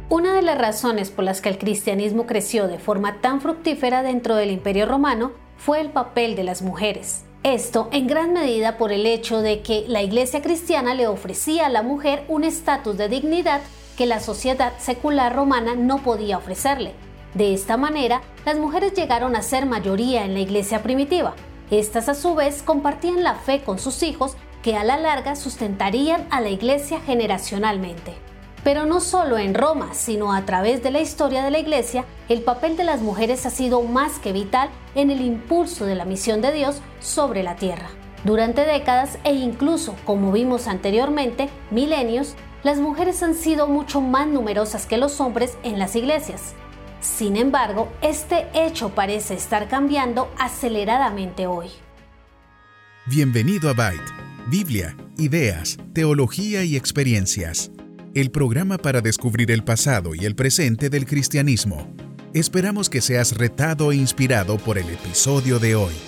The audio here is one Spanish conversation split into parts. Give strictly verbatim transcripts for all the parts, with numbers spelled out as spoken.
Una de las razones por las que el cristianismo creció de forma tan fructífera dentro del Imperio Romano fue el papel de las mujeres. Esto en gran medida por el hecho de que la Iglesia cristiana le ofrecía a la mujer un estatus de dignidad que la sociedad secular romana no podía ofrecerle. De esta manera, las mujeres llegaron a ser mayoría en la Iglesia primitiva. Estas a su vez compartían la fe con sus hijos que a la larga sustentarían a la Iglesia generacionalmente. Pero no solo en Roma, sino a través de la historia de la Iglesia, el papel de las mujeres ha sido más que vital en el impulso de la misión de Dios sobre la tierra. Durante décadas e incluso, como vimos anteriormente, milenios, las mujeres han sido mucho más numerosas que los hombres en las iglesias. Sin embargo, este hecho parece estar cambiando aceleradamente hoy. Bienvenido a Byte, Biblia, ideas, teología y experiencias. El programa para descubrir el pasado y el presente del cristianismo. Esperamos que seas retado e inspirado por el episodio de hoy.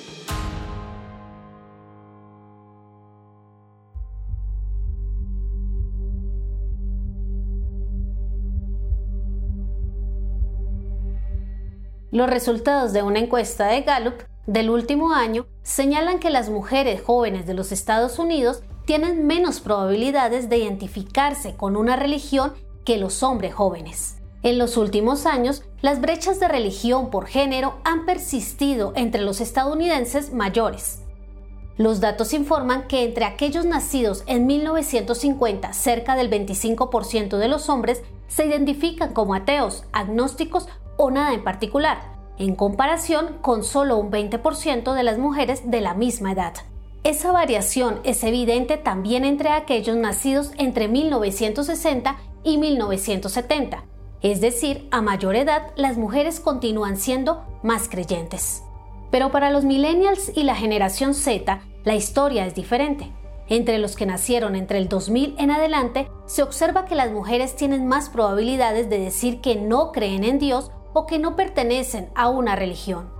Los resultados de una encuesta de Gallup del último año señalan que las mujeres jóvenes de los Estados Unidos tienen menos probabilidades de identificarse con una religión que los hombres jóvenes. En los últimos años, las brechas de religión por género han persistido entre los estadounidenses mayores. Los datos informan que entre aquellos nacidos en mil novecientos cincuenta, cerca del veinticinco por ciento de los hombres se identifican como ateos, agnósticos o nada en particular, en comparación con solo un veinte por ciento de las mujeres de la misma edad. Esa variación es evidente también entre aquellos nacidos entre mil novecientos sesenta y mil novecientos setenta, es decir, a mayor edad las mujeres continúan siendo más creyentes. Pero para los millennials y la generación Z, la historia es diferente. Entre los que nacieron entre el dos mil en adelante, se observa que las mujeres tienen más probabilidades de decir que no creen en Dios o que no pertenecen a una religión.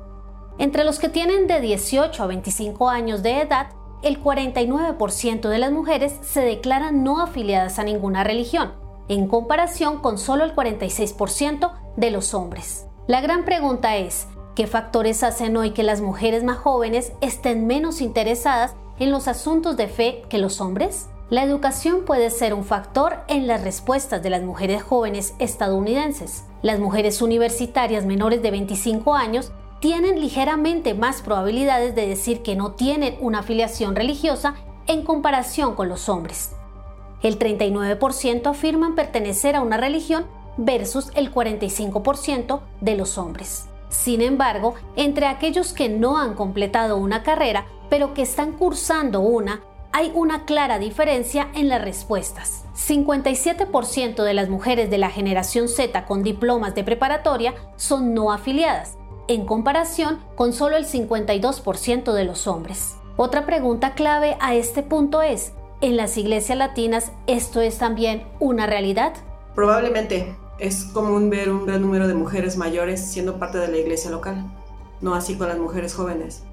Entre los que tienen de dieciocho a veinticinco años de edad, el cuarenta y nueve por ciento de las mujeres se declaran no afiliadas a ninguna religión, en comparación con solo el cuarenta y seis por ciento de los hombres. La gran pregunta es, ¿qué factores hacen hoy que las mujeres más jóvenes estén menos interesadas en los asuntos de fe que los hombres? La educación puede ser un factor en las respuestas de las mujeres jóvenes estadounidenses. Las mujeres universitarias menores de veinticinco años tienen ligeramente más probabilidades de decir que no tienen una afiliación religiosa en comparación con los hombres. El treinta y nueve por ciento afirman pertenecer a una religión versus el cuarenta y cinco por ciento de los hombres. Sin embargo, entre aquellos que no han completado una carrera, pero que están cursando una, hay una clara diferencia en las respuestas. cincuenta y siete por ciento de las mujeres de la generación Z con diplomas de preparatoria son no afiliadas, en comparación con solo el cincuenta y dos por ciento de los hombres. Otra pregunta clave a este punto es, ¿en las iglesias latinas esto es también una realidad? Probablemente. Es común ver un gran número de mujeres mayores siendo parte de la iglesia local, no así con las mujeres jóvenes.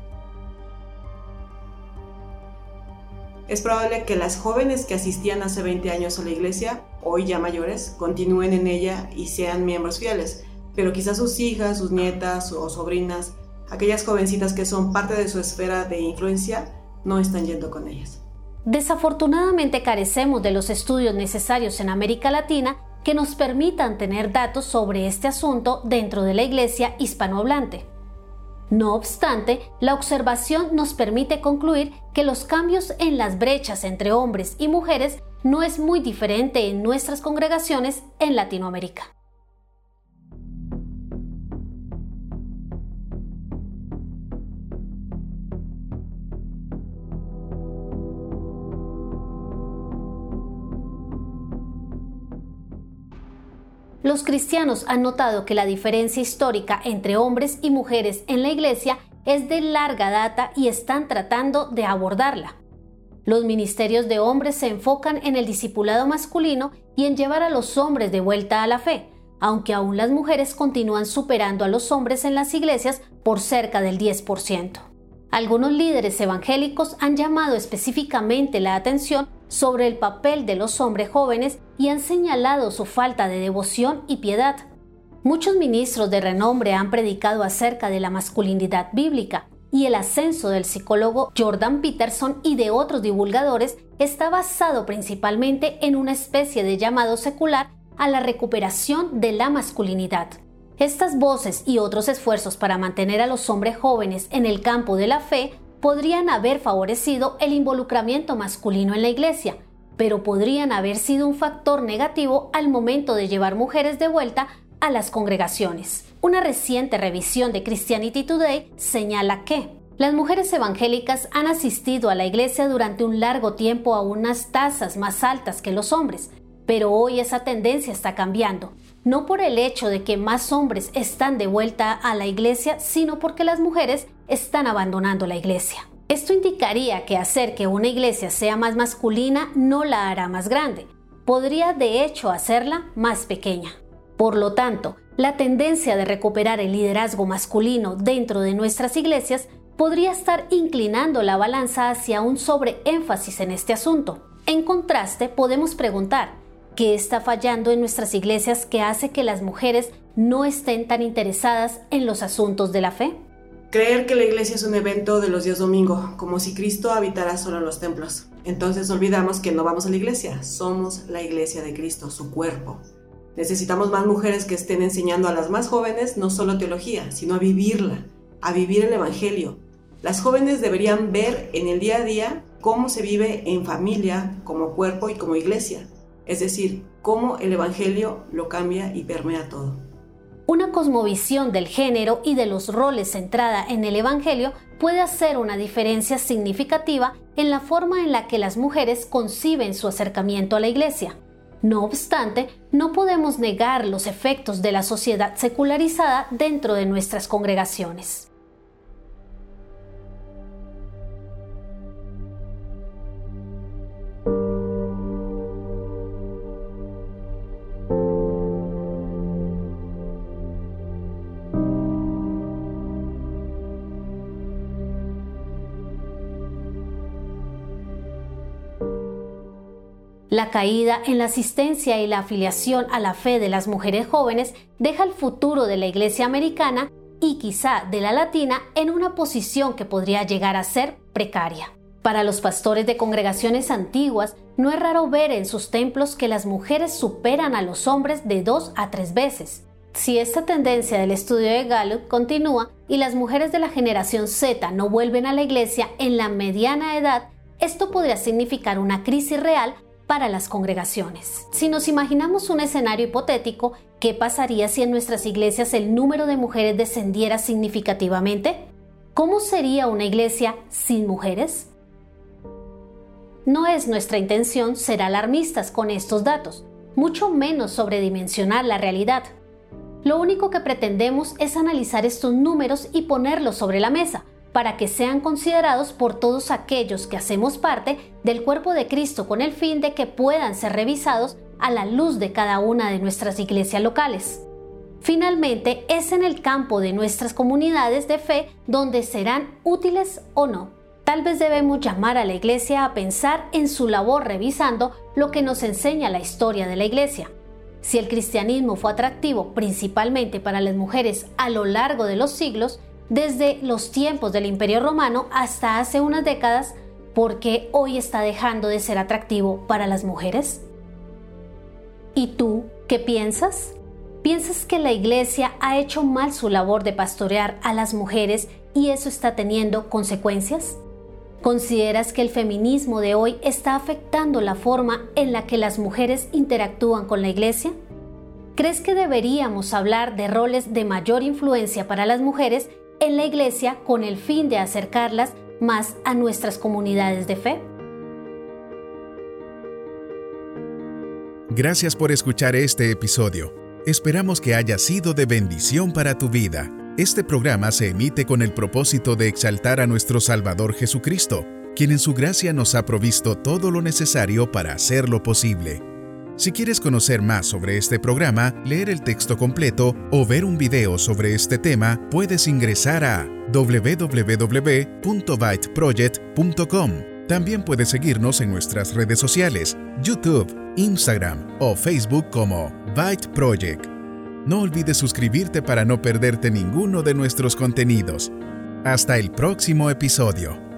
Es probable que las jóvenes que asistían hace veinte años a la iglesia, hoy ya mayores, continúen en ella y sean miembros fieles, pero quizás sus hijas, sus nietas o sobrinas, aquellas jovencitas que son parte de su esfera de influencia, no están yendo con ellas. Desafortunadamente carecemos de los estudios necesarios en América Latina que nos permitan tener datos sobre este asunto dentro de la iglesia hispanohablante. No obstante, la observación nos permite concluir que los cambios en las brechas entre hombres y mujeres no es muy diferente en nuestras congregaciones en Latinoamérica. Los cristianos han notado que la diferencia histórica entre hombres y mujeres en la iglesia es de larga data y están tratando de abordarla. Los ministerios de hombres se enfocan en el discipulado masculino y en llevar a los hombres de vuelta a la fe, aunque aún las mujeres continúan superando a los hombres en las iglesias por cerca del diez por ciento. Algunos líderes evangélicos han llamado específicamente la atención sobre el papel de los hombres jóvenes y han señalado su falta de devoción y piedad. Muchos ministros de renombre han predicado acerca de la masculinidad bíblica, y el ascenso del psicólogo Jordan Peterson y de otros divulgadores está basado principalmente en una especie de llamado secular a la recuperación de la masculinidad. Estas voces y otros esfuerzos para mantener a los hombres jóvenes en el campo de la fe podrían haber favorecido el involucramiento masculino en la iglesia, pero podrían haber sido un factor negativo al momento de llevar mujeres de vuelta a las congregaciones. Una reciente revisión de Christianity Today señala que las mujeres evangélicas han asistido a la iglesia durante un largo tiempo a unas tasas más altas que los hombres, pero hoy esa tendencia está cambiando, no por el hecho de que más hombres están de vuelta a la iglesia, sino porque las mujeres están abandonando la iglesia. Esto indicaría que hacer que una iglesia sea más masculina no la hará más grande, podría de hecho hacerla más pequeña. Por lo tanto, la tendencia de recuperar el liderazgo masculino dentro de nuestras iglesias podría estar inclinando la balanza hacia un sobreénfasis en este asunto. En contraste, podemos preguntar, ¿qué está fallando en nuestras iglesias que hace que las mujeres no estén tan interesadas en los asuntos de la fe? Creer que la iglesia es un evento de los días domingo, como si Cristo habitara solo en los templos. Entonces olvidamos que no vamos a la iglesia, somos la iglesia de Cristo, su cuerpo. Necesitamos más mujeres que estén enseñando a las más jóvenes no solo teología, sino a vivirla, a vivir el evangelio. Las jóvenes deberían ver en el día a día cómo se vive en familia, como cuerpo y como iglesia. Es decir, cómo el evangelio lo cambia y permea todo. Una cosmovisión del género y de los roles centrada en el evangelio puede hacer una diferencia significativa en la forma en la que las mujeres conciben su acercamiento a la iglesia. No obstante, no podemos negar los efectos de la sociedad secularizada dentro de nuestras congregaciones. La caída en la asistencia y la afiliación a la fe de las mujeres jóvenes deja el futuro de la iglesia americana y quizá de la latina en una posición que podría llegar a ser precaria. Para los pastores de congregaciones antiguas, no es raro ver en sus templos que las mujeres superan a los hombres de dos a tres veces. Si esta tendencia del estudio de Gallup continúa y las mujeres de la generación Z no vuelven a la iglesia en la mediana edad, esto podría significar una crisis real para las congregaciones. Si nos imaginamos un escenario hipotético, ¿qué pasaría si en nuestras iglesias el número de mujeres descendiera significativamente? ¿Cómo sería una iglesia sin mujeres? No es nuestra intención ser alarmistas con estos datos, mucho menos sobredimensionar la realidad. Lo único que pretendemos es analizar estos números y ponerlos sobre la mesa, para que sean considerados por todos aquellos que hacemos parte del cuerpo de Cristo con el fin de que puedan ser revisados a la luz de cada una de nuestras iglesias locales. Finalmente, es en el campo de nuestras comunidades de fe donde serán útiles o no. Tal vez debemos llamar a la iglesia a pensar en su labor revisando lo que nos enseña la historia de la iglesia. Si el cristianismo fue atractivo principalmente para las mujeres a lo largo de los siglos, desde los tiempos del Imperio Romano hasta hace unas décadas, ¿por qué hoy está dejando de ser atractivo para las mujeres? ¿Y tú qué piensas? ¿Piensas que la iglesia ha hecho mal su labor de pastorear a las mujeres y eso está teniendo consecuencias? ¿Consideras que el feminismo de hoy está afectando la forma en la que las mujeres interactúan con la iglesia? ¿Crees que deberíamos hablar de roles de mayor influencia para las mujeres en la iglesia con el fin de acercarlas más a nuestras comunidades de fe? Gracias por escuchar este episodio. Esperamos que haya sido de bendición para tu vida. Este programa se emite con el propósito de exaltar a nuestro Salvador Jesucristo, quien en su gracia nos ha provisto todo lo necesario para hacerlo posible. Si quieres conocer más sobre este programa, leer el texto completo o ver un video sobre este tema, puedes ingresar a doble u doble u doble u punto byte project punto com También puedes seguirnos en nuestras redes sociales, YouTube, Instagram o Facebook como Byte Project. No olvides suscribirte para no perderte ninguno de nuestros contenidos. Hasta el próximo episodio.